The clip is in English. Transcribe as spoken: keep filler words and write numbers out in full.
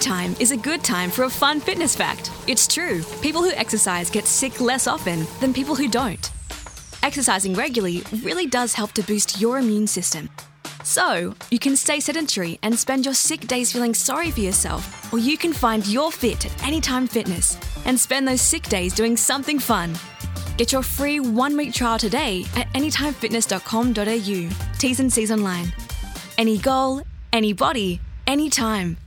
Anytime is a good time for a fun fitness fact. It's true. People who exercise get sick less often than people who don't. Exercising regularly really does help to boost your immune system. So, you can stay sedentary and spend your sick days feeling sorry for yourself, or you can find your fit at Anytime Fitness and spend those sick days doing something fun. Get your free one-week trial today at anytime fitness dot com dot a u. T's and C's online. Any goal, any body, anytime.